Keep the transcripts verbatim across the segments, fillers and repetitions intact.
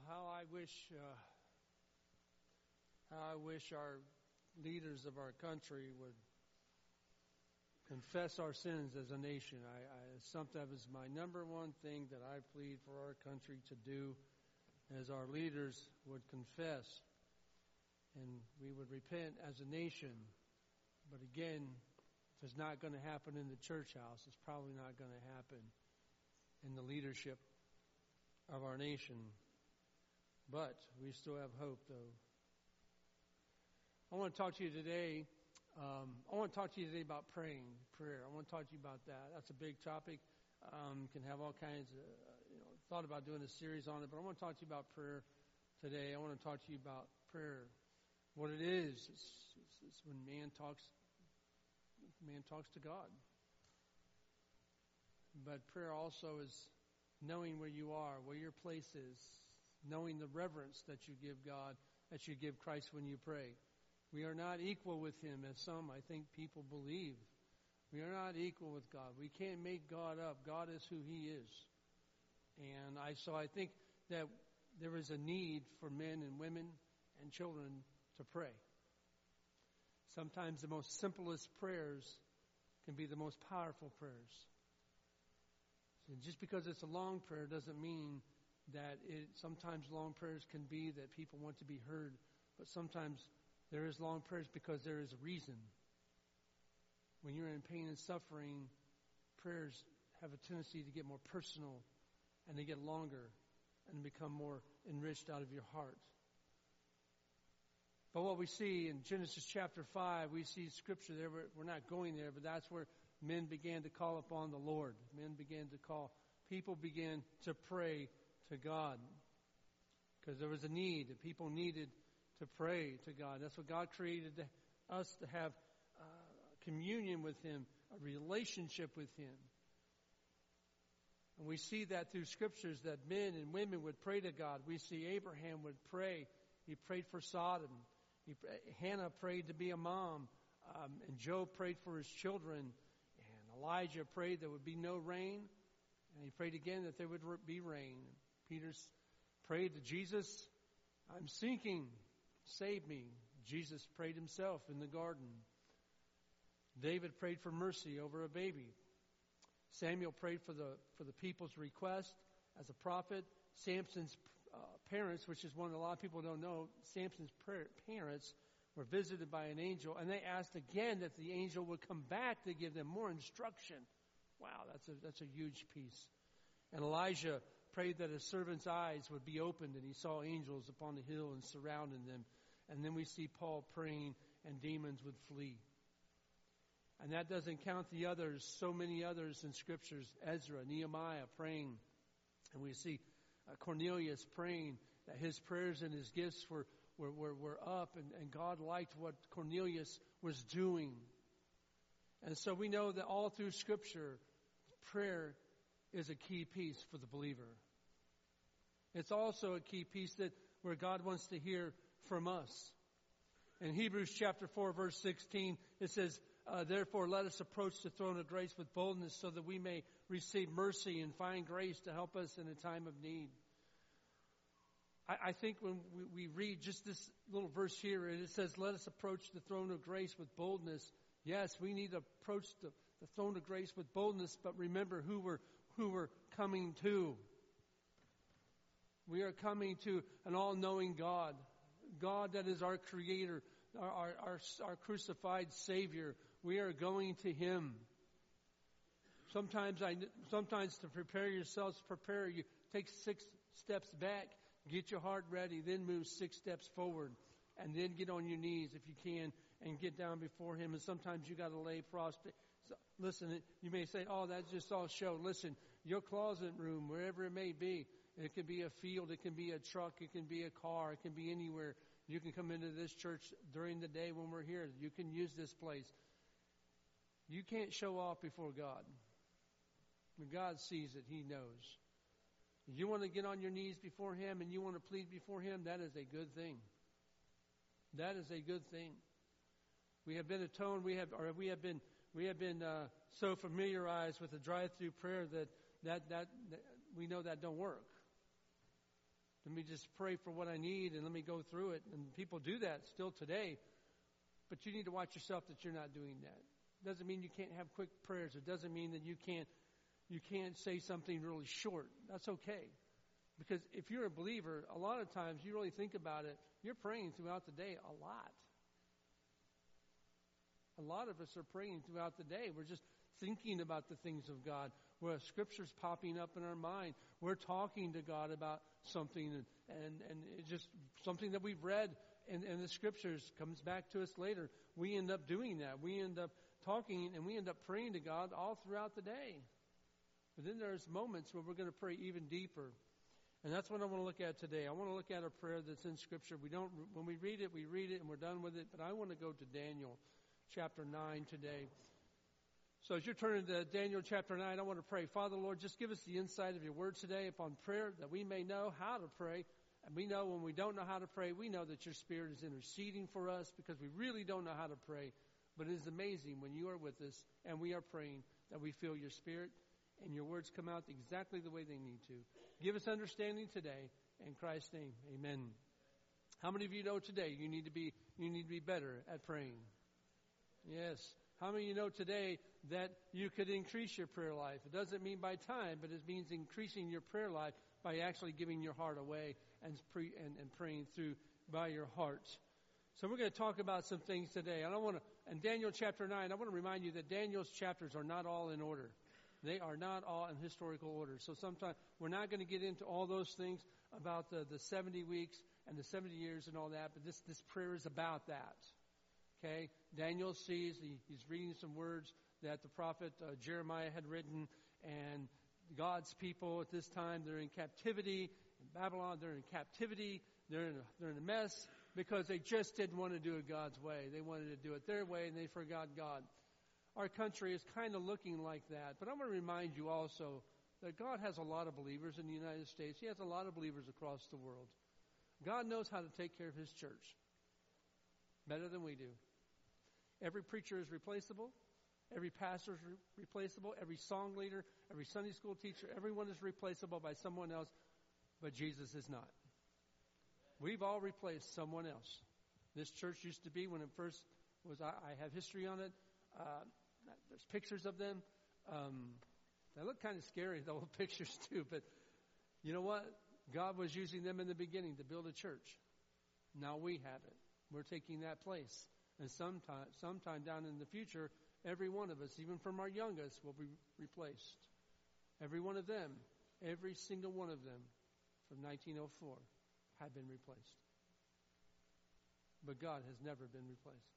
how I wish, uh, how I wish our leaders of our country would confess our sins as a nation. I, I something that was my number one thing that I plead for our country to do, as our leaders would confess, and we would repent as a nation. But again, if it's not going to happen in the church house, it's probably not going to happen in the leadership of our nation. But we still have hope, though. I want to talk to you today. Um, I want to talk to you today about praying, prayer. I want to talk to you about that. That's a big topic. Um, can have all kinds of, uh, you know, thought about doing a series on it, but I want to talk to you about prayer today. I want to talk to you about prayer, what it is. It's, it's, it's when man talks, man talks to God. But prayer also is knowing where you are, where your place is, knowing the reverence that you give God, that you give Christ when you pray. We are not equal with Him, as some, I think, people believe. We are not equal with God. We can't make God up. God is who He is. And I so I think that there is a need for men and women and children to pray. Sometimes the most simplest prayers can be the most powerful prayers. And just because it's a long prayer doesn't mean that it, sometimes long prayers can be that people want to be heard, but sometimes there is long prayers because there is a reason. When you're in pain and suffering, prayers have a tendency to get more personal and they get longer and become more enriched out of your heart. But what we see in Genesis chapter five, we see scripture there. We're, we're not going there, but that's where men began to call upon the Lord. Men began to call, people began to pray to God because there was a need. People needed to pray to God. That's what God created us to have uh, communion with Him, a relationship with Him. And we see that through scriptures that men and women would pray to God. We see Abraham would pray. He prayed for Sodom. He, Hannah prayed to be a mom. Um, and Job prayed for his children. And Elijah prayed there would be no rain. And he prayed again that there would be rain. Peter prayed to Jesus, I'm sinking, save me. Jesus prayed himself in the garden. David prayed for mercy over a baby. Samuel prayed for the for the people's request as a prophet. Samson's uh, parents, which is one that a lot of people don't know, Samson's prayer, parents were visited by an angel, and they asked again that the angel would come back to give them more instruction. Wow, that's a that's a huge piece. And Elijah prayed that his servant's eyes would be opened, and he saw angels upon the hill and surrounding them. And then we see Paul praying, and demons would flee. And that doesn't count the others, so many others in scriptures. Ezra, Nehemiah praying. And we see uh, Cornelius praying that his prayers and his gifts were, were, were, were up, and, and God liked what Cornelius was doing. And so we know that all through scripture, prayer is a key piece for the believer. It's also a key piece that where God wants to hear from us. In Hebrews chapter four, verse sixteen, it says, uh, therefore let us approach the throne of grace with boldness so that we may receive mercy and find grace to help us in a time of need. I, I think when we, we read just this little verse here, it says, let us approach the throne of grace with boldness. Yes, we need to approach the, the throne of grace with boldness, but remember who we're, who we're coming to. We are coming to an all-knowing God, God that is our Creator, our, our, our, our crucified Savior. We are going to Him. Sometimes, I, sometimes to prepare yourselves, prepare you take six steps back, get your heart ready, then move six steps forward, and then get on your knees if you can, and get down before Him. And sometimes you got to lay prostrate. So, listen, you may say, "Oh, that's just all show." Listen, your closet room, wherever it may be. It can be a field, it can be a truck, it can be a car, it can be anywhere. You can come into this church during the day when we're here. You can use this place. You can't show off before God. When God sees it, He knows. If you want to get on your knees before Him and you want to plead before Him, that is a good thing. That is a good thing. We have been atoned, we have, or we have been, we have been uh, so familiarized with the drive-through prayer that that that, that we know that don't work. Let me just pray for what I need and let me go through it. And people do that still today. But you need to watch yourself that you're not doing that. Doesn't mean you can't have quick prayers. It doesn't mean that you can't you can't say something really short. That's okay. Because if you're a believer, a lot of times you really think about it, you're praying throughout the day a lot. A lot of us are praying throughout the day. We're just thinking about the things of God. Where a scripture's popping up in our mind. We're talking to God about something, and and, and it's just something that we've read in, in the scriptures comes back to us later. We end up doing that. We end up talking, and we end up praying to God all throughout the day. But then there's moments where we're going to pray even deeper. And that's what I want to look at today. I want to look at a prayer that's in Scripture. We don't, when we read it, we read it and we're done with it. But I want to go to Daniel chapter nine today. So as you're turning to Daniel chapter nine, I want to pray. Father, Lord, just give us the insight of your word today upon prayer that we may know how to pray. And we know when we don't know how to pray, we know that your Spirit is interceding for us because we really don't know how to pray. But it is amazing when you are with us and we are praying that we feel your Spirit and your words come out exactly the way they need to. Give us understanding today. In Christ's name, amen. How many of you know today you need to be you need to be better at praying? Yes. How many of you know today that you could increase your prayer life? It doesn't mean by time, but it means increasing your prayer life by actually giving your heart away and, pre, and, and praying through by your heart. So we're going to talk about some things today. And I want to, in Daniel chapter nine, I want to remind you that Daniel's chapters are not all in order. They are not all in historical order. So sometimes we're not going to get into all those things about the, the seventy weeks and the seventy years and all that, but this, this prayer is about that. Okay? Daniel sees, he, he's reading some words that the prophet uh, Jeremiah had written, and God's people at this time, they're in captivity. In Babylon, they're in captivity. They're in a, they're in a mess because they just didn't want to do it God's way. They wanted to do it their way, and they forgot God. Our country is kind of looking like that. But I want to remind you also that God has a lot of believers in the United States. He has a lot of believers across the world. God knows how to take care of his church better than we do. Every preacher is replaceable. Every pastor is re- replaceable. Every song leader, every Sunday school teacher, everyone is replaceable by someone else, but Jesus is not. We've all replaced someone else. This church used to be, when it first was, I, I have history on it. Uh, there's pictures of them. Um, they look kind of scary, the old pictures too, but you know what? God was using them in the beginning to build a church. Now we have it. We're taking that place. And sometime, sometime down in the future, every one of us, even from our youngest, will be replaced. Every one of them, every single one of them from nineteen oh four had been replaced. But God has never been replaced.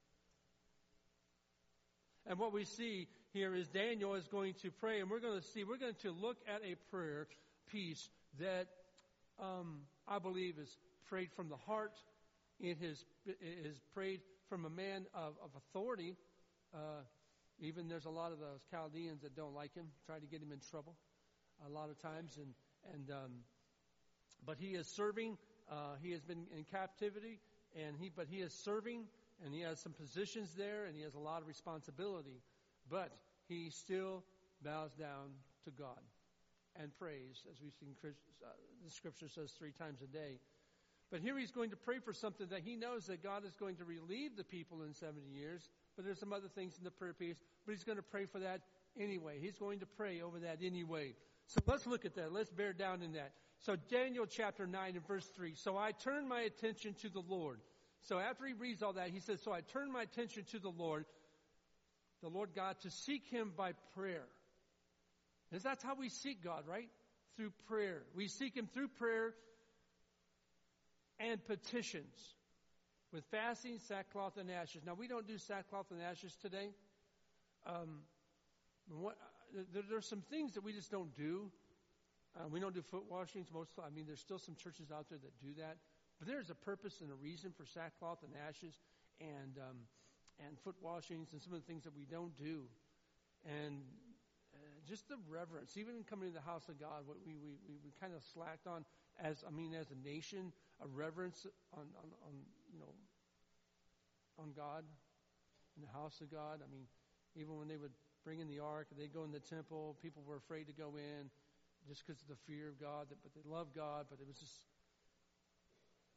And what we see here is Daniel is going to pray, and we're going to see, we're going to look at a prayer piece that um, I believe is prayed from the heart. It is, it is prayed from a man of, of authority. Uh, even there's a lot of those Chaldeans that don't like him, try to get him in trouble a lot of times. And, and um, but he is serving. Uh, he has been in captivity, and he but he is serving. And he has some positions there, and he has a lot of responsibility. But he still bows down to God and prays, as we see in uh, the Scripture says three times a day. But here he's going to pray for something that he knows that God is going to relieve the people in seventy years. But there's some other things in the prayer piece. But he's going to pray for that anyway. He's going to pray over that anyway. So let's look at that. Let's bear down in that. So Daniel chapter nine and verse three. So I turned my attention to the Lord. So after he reads all that, he says, so I turned my attention to the Lord, the Lord God, to seek him by prayer. Because that's how we seek God, right? Through prayer. We seek him through prayer and petitions with fasting, sackcloth, and ashes. Now, we don't do sackcloth and ashes today. Um, what, there, there's some things that we just don't do. Uh, we don't do foot washings. Most, I mean, there's still some churches out there that do that. But there's a purpose and a reason for sackcloth and ashes and um, and foot washings and some of the things that we don't do. And uh, just the reverence, even in coming to the house of God, what we, we, we, we kind of slacked on as, I mean, as a nation, a reverence on, on, on, you know, on God, in the house of God. I mean, even when they would bring in the ark, they'd go in the temple, people were afraid to go in just because of the fear of God, but they loved God, but it was just,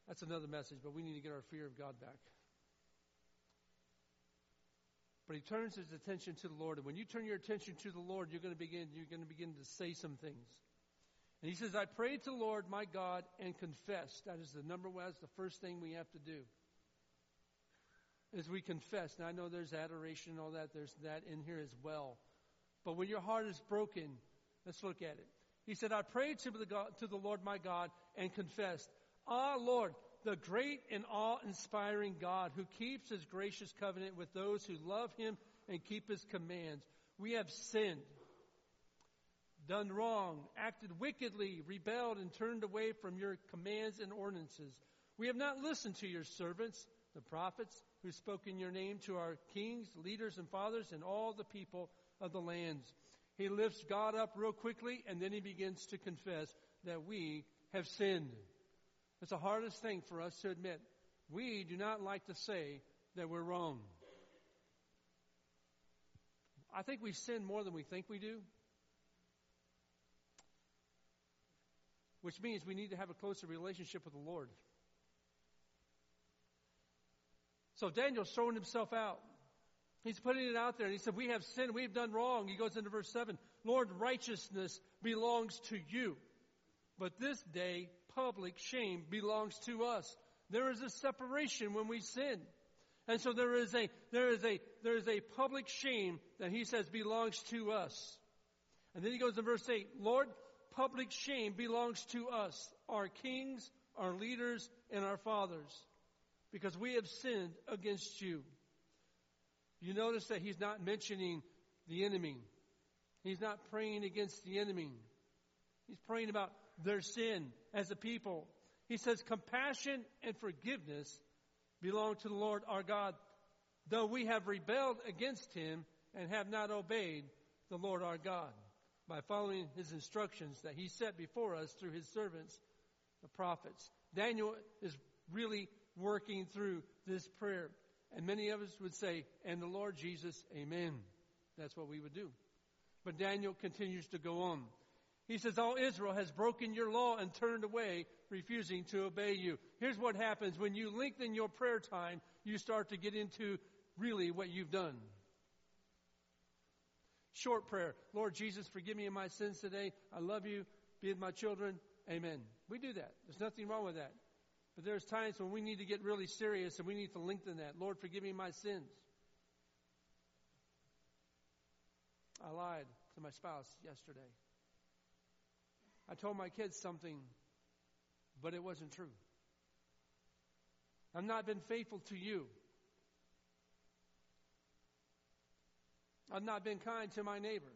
That's another message, but we need to get our fear of God back. But he turns his attention to the Lord. And when you turn your attention to the Lord, you're going to begin, you're going to begin to say some things. And he says, I prayed to the Lord my God and confessed. That is the number one, that's the first thing we have to do. Is we confess. Now I know there's adoration and all that. There's that in here as well. But when your heart is broken, let's look at it. He said, I prayed to the, God, to the Lord my God and confessed, Ah, Lord, the great and awe-inspiring God who keeps his gracious covenant with those who love him and keep his commands. We have sinned, done wrong, acted wickedly, rebelled, and turned away from your commands and ordinances. We have not listened to your servants, the prophets, who spoke in your name to our kings, leaders, and fathers, and all the people of the lands. He lifts God up real quickly, and then he begins to confess that we have sinned. It's the hardest thing for us to admit. We do not like to say that we're wrong. I think we sin more than we think we do. Which means we need to have a closer relationship with the Lord. So Daniel's throwing himself out. He's putting it out there. And he said, we have sinned. We've done wrong. He goes into verse seven. Lord, righteousness belongs to you. But this day, public shame belongs to us. There is a separation when we sin. And so there is a, there is a, there is a public shame that he says belongs to us. And then he goes to verse eight. Lord, public shame belongs to us, our kings, our leaders, and our fathers, because we have sinned against you. You notice that he's not mentioning the enemy. He's not praying against the enemy. He's praying about their sin as a people. He says compassion and forgiveness belong to the Lord our God, though we have rebelled against him and have not obeyed the Lord our God by following his instructions that he set before us through his servants, the prophets. Daniel is really working through this prayer. And many of us would say, and the Lord Jesus, amen. That's what we would do. But Daniel continues to go on. He says, all Israel has broken your law and turned away, refusing to obey you. Here's what happens. When you lengthen your prayer time, you start to get into really what you've done. Short prayer. Lord Jesus, forgive me of my sins today. I love you. Be with my children. Amen. We do that. There's nothing wrong with that. But there's times when we need to get really serious and we need to lengthen that. Lord, forgive me my sins. I lied to my spouse yesterday. I told my kids something, but it wasn't true. I've not been faithful to you. I've not been kind to my neighbor.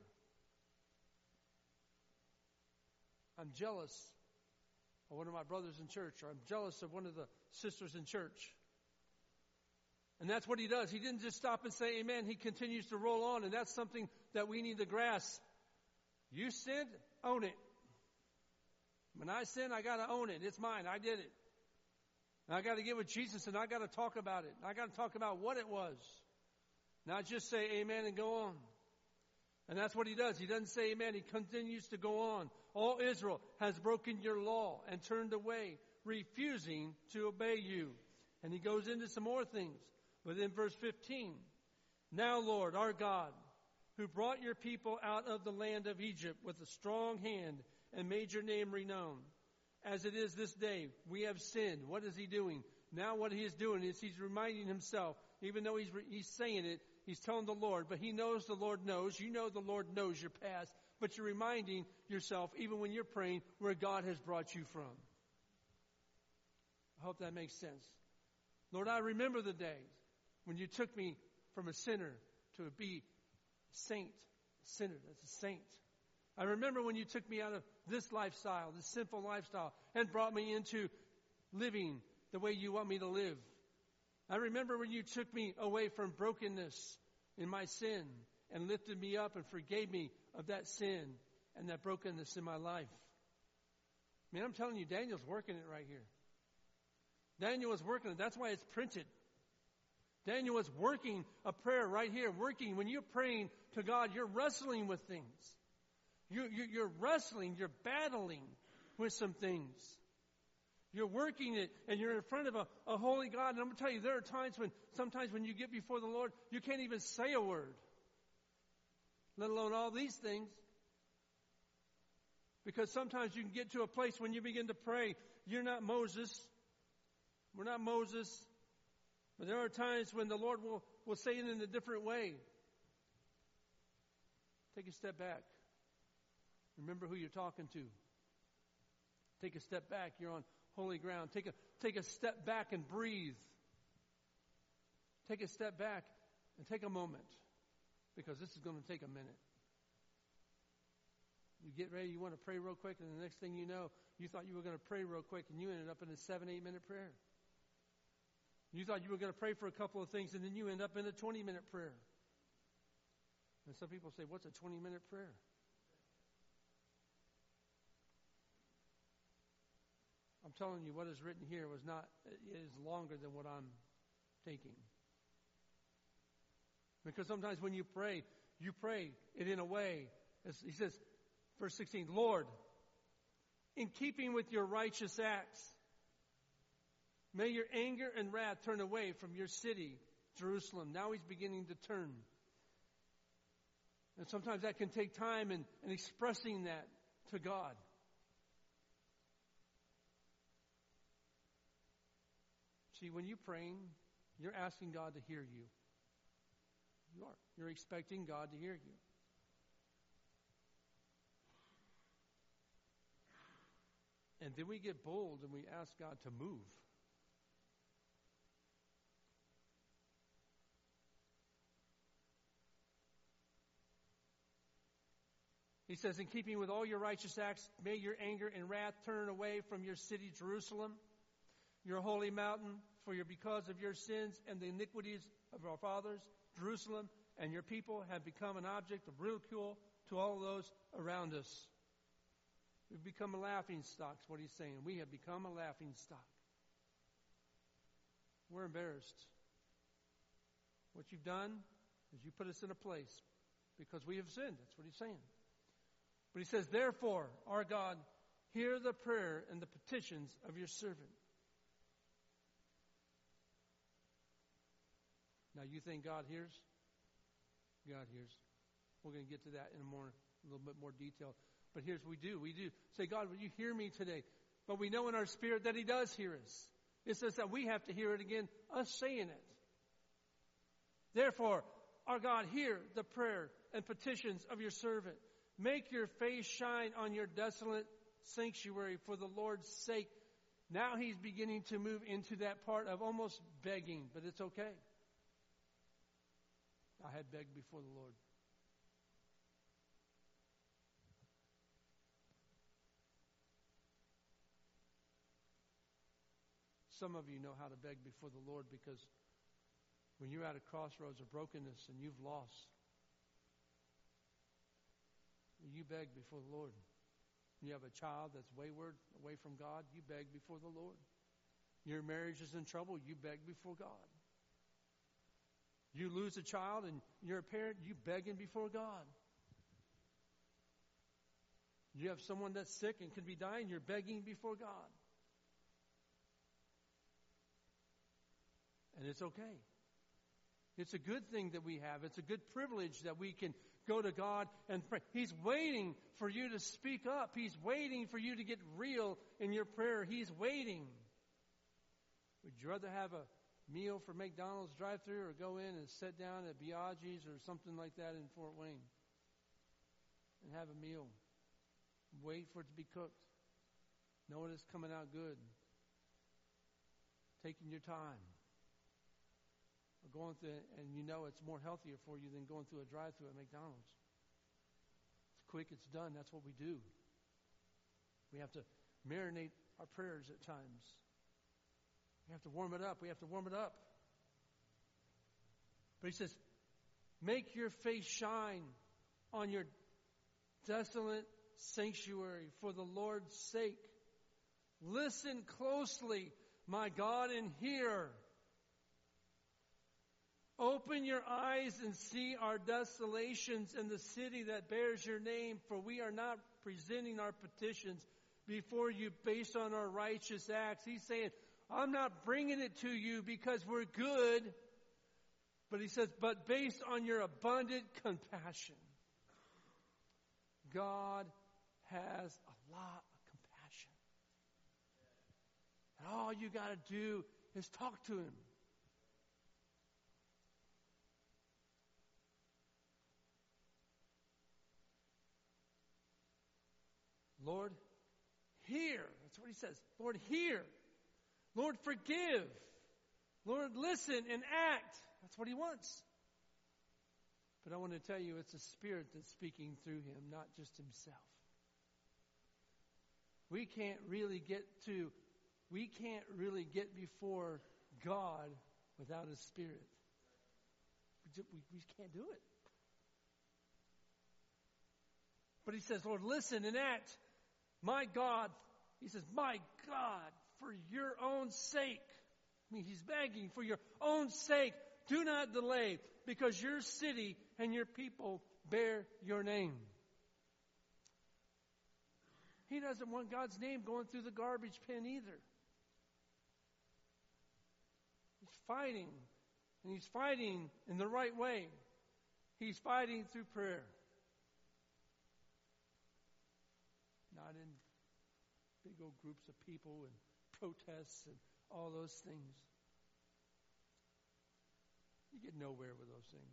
I'm jealous of one of my brothers in church, or I'm jealous of one of the sisters in church. And that's what he does. He didn't just stop and say amen. He continues to roll on, and that's something that we need to grasp. You sinned, own it. When I sin, I got to own it. It's mine. I did it. And I got to get with Jesus, and I got to talk about it. I got to talk about what it was. Not just say amen and go on. And that's what he does. He doesn't say amen. He continues to go on. All Israel has broken your law and turned away, refusing to obey you. And he goes into some more things. But in verse fifteen, now, Lord, our God, who brought your people out of the land of Egypt with a strong hand and made your name renowned, as it is this day, we have sinned. What is he doing? Now what he is doing is he's reminding himself, even though he's, he's saying it, he's telling the Lord, but he knows the Lord knows. You know the Lord knows your past, but you're reminding yourself, even when you're praying, where God has brought you from. I hope that makes sense. Lord, I remember the days when you took me from a sinner to a be a saint. A sinner, that's a saint. I remember when you took me out of this lifestyle, this sinful lifestyle, and brought me into living the way you want me to live. I remember when you took me away from brokenness in my sin and lifted me up and forgave me of that sin and that brokenness in my life. Man, I'm telling you, Daniel's working it right here. Daniel was working it. That's why it's printed. Daniel was working a prayer right here, working. When you're praying to God, you're wrestling with things. You, you, you're wrestling, you're battling with some things. You're working it, and you're in front of a, a holy God. And I'm going to tell you, there are times when, sometimes when you get before the Lord, you can't even say a word, let alone all these things. Because sometimes you can get to a place when you begin to pray, you're not Moses. We're not Moses. But there are times when the Lord will, will say it in a different way. Take a step back. Remember who you're talking to. Take a step back. You're on holy ground. Take a, take a step back and breathe. Take a step back and take a moment. Because this is going to take a minute. You get ready, you want to pray real quick, and the next thing you know, you thought you were going to pray real quick, and you ended up in a seven, eight minute prayer. You thought you were going to pray for a couple of things, and then you end up in a twenty minute prayer. And some people say, what's a twenty minute prayer? I'm telling you, what is written here was not, it is longer than what I'm taking. Because sometimes when you pray, you pray it in a way, as he says, verse sixteen, Lord, in keeping with your righteous acts, may your anger and wrath turn away from your city, Jerusalem. Now he's beginning to turn. And sometimes that can take time in, in expressing that to God. See, when you're praying, you're asking God to hear you. You are. You're expecting God to hear you. And then we get bold and we ask God to move. He says, in keeping with all your righteous acts, may your anger and wrath turn away from your city, Jerusalem, your holy mountain, for your, because of your sins and the iniquities of our fathers, Jerusalem and your people have become an object of ridicule to all those around us. We've become a laughing stock, is what he's saying. We have become a laughing stock. We're embarrassed. What you've done is you put us in a place because we have sinned. That's what he's saying. But he says, therefore, our God, hear the prayer and the petitions of your servant. Now, you think God hears? God hears. We're going to get to that in a more, a little bit more detail. But here's what we do. We do say, God, will you hear me today? But we know in our spirit that he does hear us. It says that we have to hear it again, us saying it. Therefore, our God, hear the prayer and petitions of your servant. Make your face shine on your desolate sanctuary for the Lord's sake. Now he's beginning to move into that part of almost begging, but it's okay. I had begged before the Lord. Some of you know how to beg before the Lord because when you're at a crossroads of brokenness and you've lost, you beg before the Lord. You have a child that's wayward, away from God, you beg before the Lord. Your marriage is in trouble, you beg before God. You lose a child and you're a parent, you begging before God. You have someone that's sick and can be dying, you're begging before God. And it's okay. It's a good thing that we have. It's a good privilege that we can go to God and pray. He's waiting for you to speak up. He's waiting for you to get real in your prayer. He's waiting. Would you rather have a meal for McDonald's drive-thru or go in and sit down at Biaggi's or something like that in Fort Wayne and have a meal? Wait for it to be cooked. Knowing it's coming out good. Taking your time. Or going through, and you know it's more healthier for you than going through a drive-thru at McDonald's. It's quick, it's done. That's what we do. We have to marinate our prayers at times. We have to warm it up. We have to warm it up. But he says, make your face shine on your desolate sanctuary for the Lord's sake. Listen closely, my God, and hear. Open your eyes and see our desolations in the city that bears your name, for we are not presenting our petitions before you based on our righteous acts. He's saying, I'm not bringing it to you because we're good. But he says, but based on your abundant compassion. God has a lot of compassion. And all you got to do is talk to Him. Lord, hear. That's what He says. Lord, hear. Lord, forgive. Lord, listen and act. That's what He wants. But I want to tell you, it's the Spirit that's speaking through Him, not just Himself. We can't really get to, we can't really get before God without His Spirit. We just, we, we just can't do it. But He says, Lord, listen and act. My God, He says, my God, for your own sake. I mean, He's begging for your own sake. Do not delay, because your city and your people bear your name. He doesn't want God's name going through the garbage bin either. He's fighting, and He's fighting in the right way. He's fighting through prayer. Not in big old groups of people and protests and all those things. You get nowhere with those things.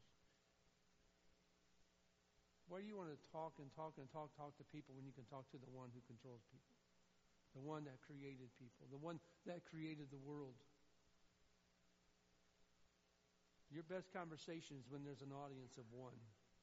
Why do you want to talk and talk and talk, talk to people when you can talk to the one who controls people? The one that created people. The one that created the world. Your best conversation is when there's an audience of one.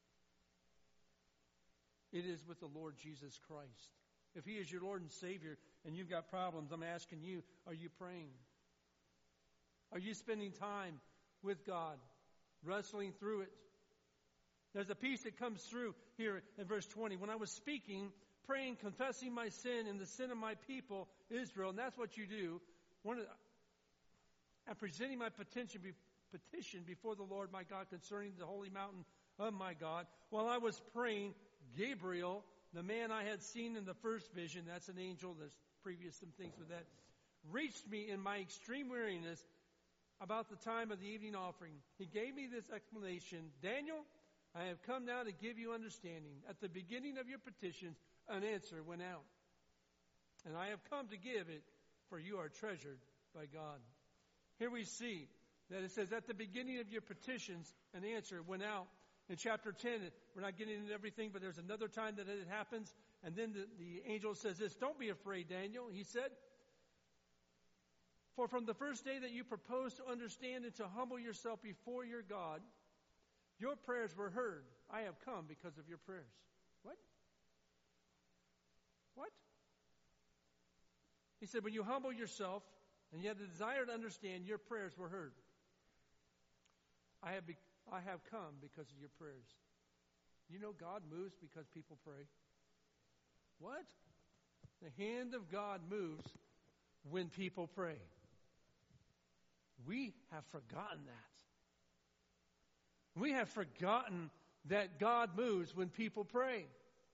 It is with the Lord Jesus Christ. If He is your Lord and Savior and you've got problems, I'm asking you, are you praying? Are you spending time with God, wrestling through it? There's a piece that comes through here in verse twenty. When I was speaking, praying, confessing my sin and the sin of my people, Israel, and that's what you do. One of the, I'm presenting my petition, petition before the Lord my God concerning the holy mountain of my God. While I was praying, Gabriel, the man I had seen in the first vision, that's an angel, there's previous some things with that, reached me in my extreme weariness about the time of the evening offering. He gave me this explanation. Daniel, I have come now to give you understanding. At the beginning of your petitions, an answer went out. And I have come to give it, for you are treasured by God. Here we see that it says, at the beginning of your petitions, an answer went out. In chapter ten, we're not getting into everything, but there's another time that it happens. And then the, the angel says this, don't be afraid, Daniel. He said, for from the first day that you proposed to understand and to humble yourself before your God, your prayers were heard. I have come because of your prayers. What? What? He said, when you humble yourself and you have the desire to understand, your prayers were heard. I have, be- I have come because of your prayers. You know God moves because people pray. What? The hand of God moves when people pray. We have forgotten that. We have forgotten that God moves when people pray.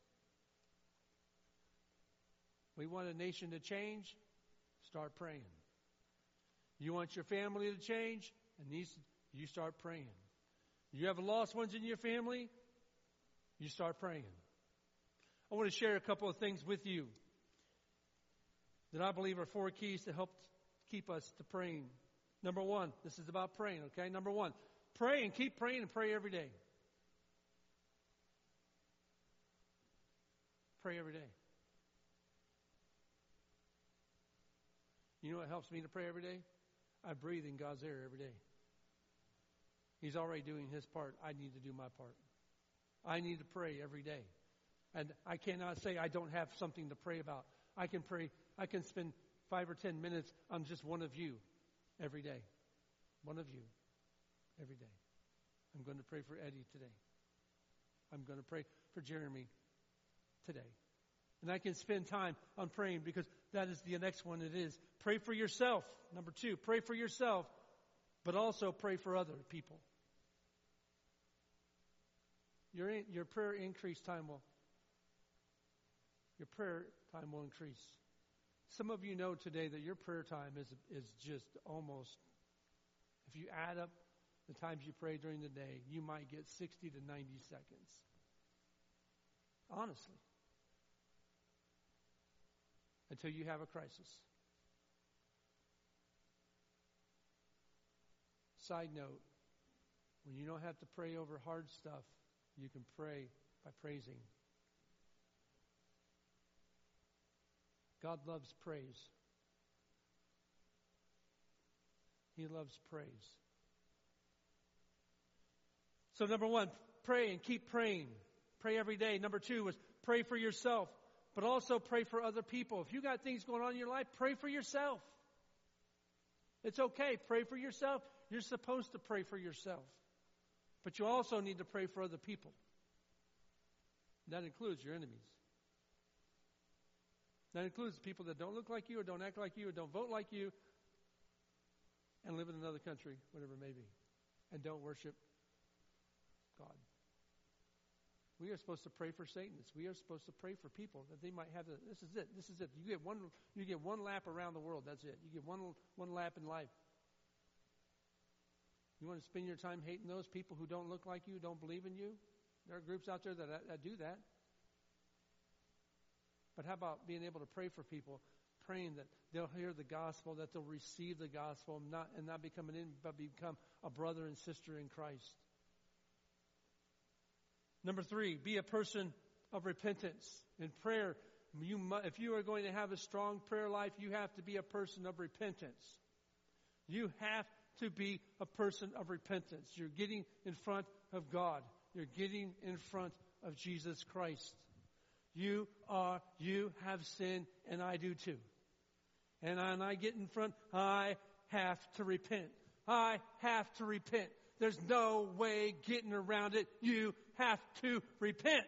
We want a nation to change? Start praying. You want your family to change? And these, you start praying. You have lost ones in your family? You start praying. I want to share a couple of things with you that I believe are four keys to help keep us to praying. Number one, this is about praying, okay? Number one, pray and keep praying and pray every day. Pray every day. You know what helps me to pray every day? I breathe in God's air every day. He's already doing His part. I need to do my part. I need to pray every day. And I cannot say I don't have something to pray about. I can pray. I can spend five or ten minutes on just one of you every day. One of you every day. I'm going to pray for Eddie today. I'm going to pray for Jeremy today. And I can spend time on praying because that is the next one it is. Pray for yourself. Number two, pray for yourself, but also pray for other people. Your, your prayer increase time will, your prayer time will increase. Some of you know today that your prayer time is is just almost, if you add up the times you pray during the day, you might get sixty to ninety seconds. Honestly. Until you have a crisis. Side note, when you don't have to pray over hard stuff, you can pray by praising. God loves praise. He loves praise. So number one, pray and keep praying. Pray every day. Number two was pray for yourself, but also pray for other people. If you got things going on in your life, pray for yourself. It's okay. Pray for yourself. You're supposed to pray for yourself. But you also need to pray for other people. That includes your enemies. That includes people that don't look like you or don't act like you or don't vote like you and live in another country, whatever it may be, and don't worship God. We are supposed to pray for Satanists. We are supposed to pray for people that they might have the, this is it, this is it. You get one, you get one lap around the world, that's it. You get one, one lap in life. You want to spend your time hating those people who don't look like you, don't believe in you? There are groups out there that, that do that. But how about being able to pray for people, praying that they'll hear the gospel, that they'll receive the gospel, not, and not become an enemy, but become a brother and sister in Christ. Number three, be a person of repentance. In prayer, you mu- if you are going to have a strong prayer life, you have to be a person of repentance. You have to be a person of repentance. You're getting in front of God. You're getting in front of Jesus Christ. You are, you have sinned, and I do too. And when I get in front, I have to repent. I have to repent. There's no way getting around it. You have to repent.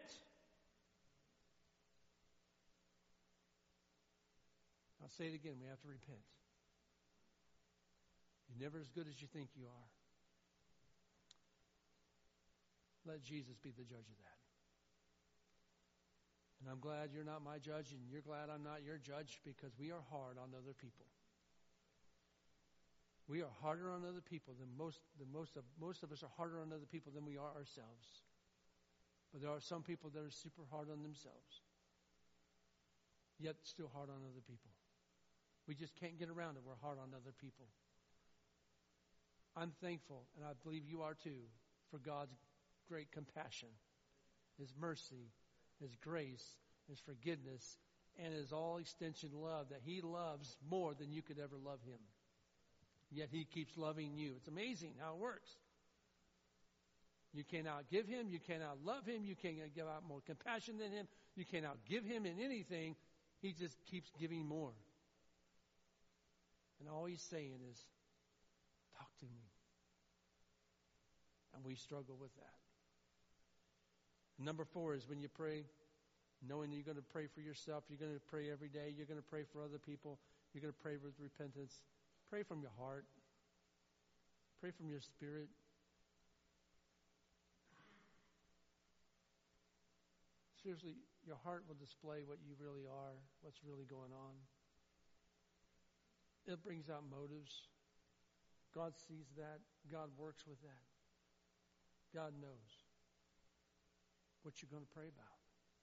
I'll say it again. We have to repent. You're never as good as you think you are. Let Jesus be the judge of that. And I'm glad you're not my judge, and you're glad I'm not your judge, because we are hard on other people. We are harder on other people than most, than most of, most of us are harder on other people than we are ourselves. But there are some people that are super hard on themselves, yet still hard on other people. We just can't get around it. We're hard on other people. I'm thankful, and I believe you are too, for God's great compassion, His mercy, His grace, His forgiveness, and His all extension love, that He loves more than you could ever love Him. Yet He keeps loving you. It's amazing how it works. You cannot give Him. You cannot love Him. You cannot give out more compassion than Him. You cannot give Him in anything. He just keeps giving more. And all He's saying is, talk to me. And we struggle with that. Number four is when you pray, knowing you're going to pray for yourself, you're going to pray every day, you're going to pray for other people, you're going to pray with repentance. Pray from your heart. Pray from your spirit. Seriously, your heart will display what you really are, what's really going on. It brings out motives. God sees that. God works with that. God knows what you're going to pray about.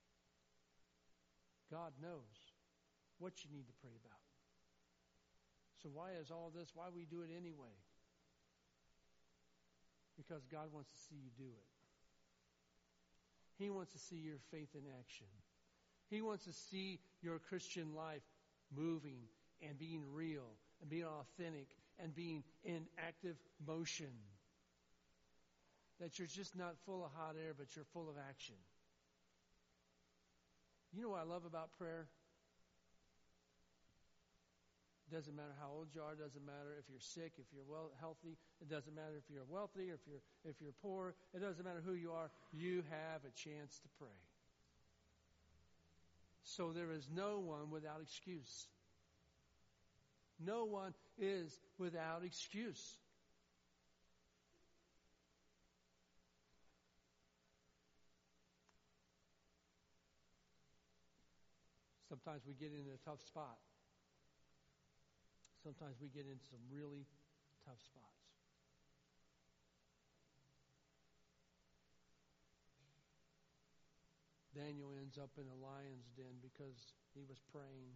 God knows what you need to pray about. So why is all this? Why we do it anyway? Because God wants to see you do it. He wants to see your faith in action. He wants to see your Christian life moving and being real and being authentic and being in active motion. That you're just not full of hot air, but you're full of action. You know what I love about prayer? It doesn't matter how old you are. It doesn't matter if you're sick, if you're well healthy. It doesn't matter if you're wealthy or if you're if you're poor. It doesn't matter who you are. You have a chance to pray. So there is no one without excuse. No one is without excuse. Sometimes we get in a tough spot. sometimes we get into some really tough spots. Daniel ends up in a lion's den because he was praying.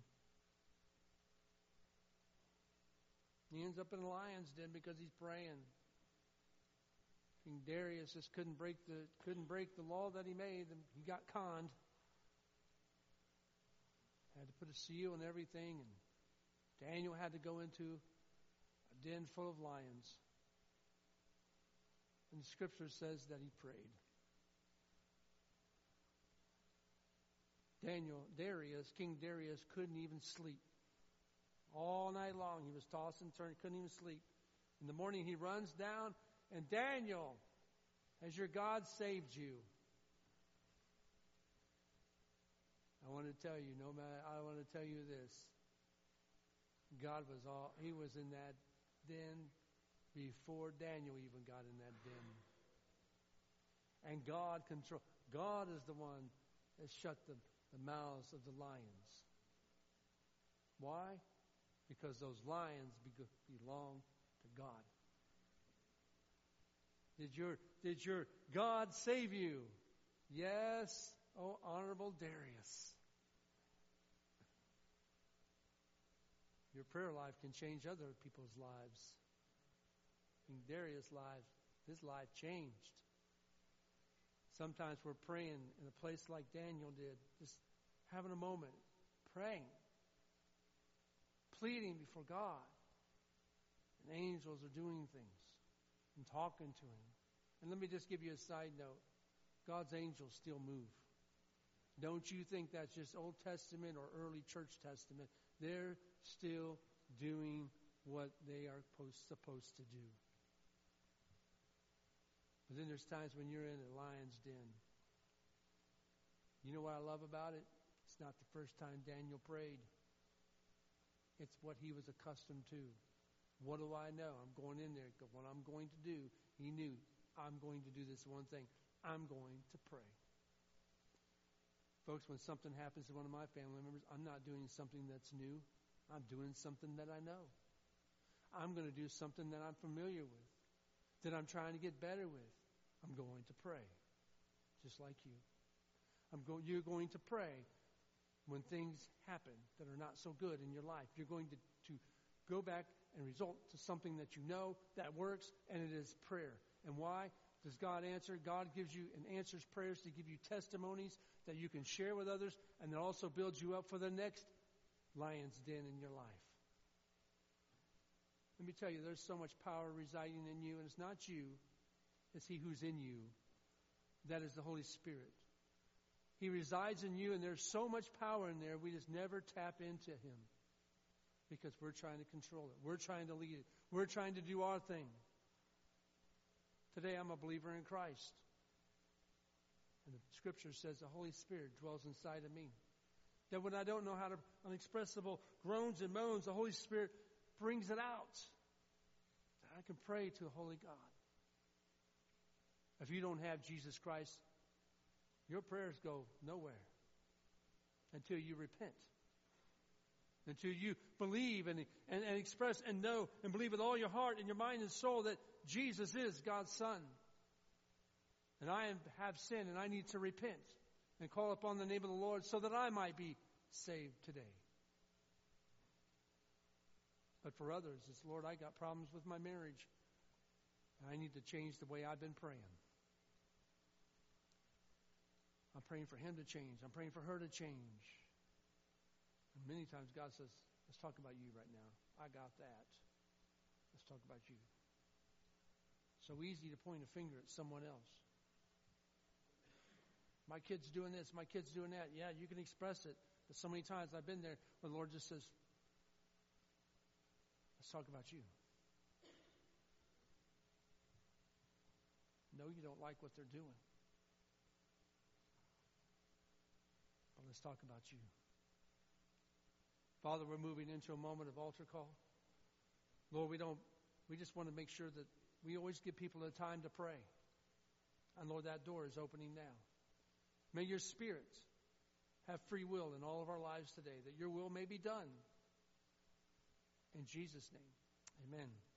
He ends up in a lion's den because he's praying. King Darius just couldn't break the couldn't break the law that he made, and he got conned. Had to put a seal and everything, and Daniel had to go into a den full of lions. And the scripture says that he prayed. Daniel, Darius, King Darius couldn't even sleep. All night long he was tossing and turning, couldn't even sleep. In the morning he runs down, and Daniel, has your God saved you? I want to tell you, no matter, I want to tell you this. God was all, he was in that den before Daniel even got in that den. And God control, God is the one that shut the, the mouths of the lions. Why? Because those lions be- belong to God. Did your, did your God save you? Yes, oh honorable Darius. Your prayer life can change other people's lives. King Darius' life, his life changed. Sometimes we're praying in a place like Daniel did, just having a moment, praying, pleading before God. And angels are doing things and talking to him. And let me just give you a side note. God's angels still move. Don't you think that's just Old Testament or early church testament? They're still doing what they are supposed to do. But then there's times when you're in a lion's den. You know what I love about it? It's not the first time Daniel prayed. It's what he was accustomed to. What do I know? I'm going in there. What I'm going to do, he knew. I'm going to do this one thing. I'm going to pray. Folks, when something happens to one of my family members, I'm not doing something that's new. I'm doing something that I know. I'm going to do something that I'm familiar with, that I'm trying to get better with. I'm going to pray, just like you. I'm go- you're going to pray when things happen that are not so good in your life. You're going to, to go back and result to something that you know that works, and it is prayer. And why does God answer? God gives you and answers prayers to give you testimonies that you can share with others, and that also builds you up for the next lion's den in your life. Let me tell you, there's so much power residing in you, and it's not you, it's He who's in you. That is the Holy Spirit. He resides in you, and there's so much power in there, we just never tap into Him because we're trying to control it. We're trying to lead it. We're trying to do our thing. Today, I'm a believer in Christ. And the Scripture says the Holy Spirit dwells inside of me. That when I don't know how to, unexpressible groans and moans, the Holy Spirit brings it out. That I can pray to the Holy God. If you don't have Jesus Christ, your prayers go nowhere until you repent. Until you believe and, and, and express and know and believe with all your heart and your mind and soul that Jesus is God's Son. And I am, have sinned and I need to repent and call upon the name of the Lord so that I might be saved today. But for others, it's, Lord, I got problems with my marriage. And I need to change the way I've been praying. I'm praying for him to change. I'm praying for her to change. And many times God says, let's talk about you right now. I got that. Let's talk about you. So easy to point a finger at someone else. My kid's doing this, my kid's doing that. Yeah, you can express it. But so many times I've been there where the Lord just says, let's talk about you. No, you don't like what they're doing. But let's talk about you. Father, we're moving into a moment of altar call. Lord, we don't, we just want to make sure that we always give people a time to pray. And Lord, that door is opening now. May your Spirit have free will in all of our lives today, that your will may be done. In In Jesus' name, amen.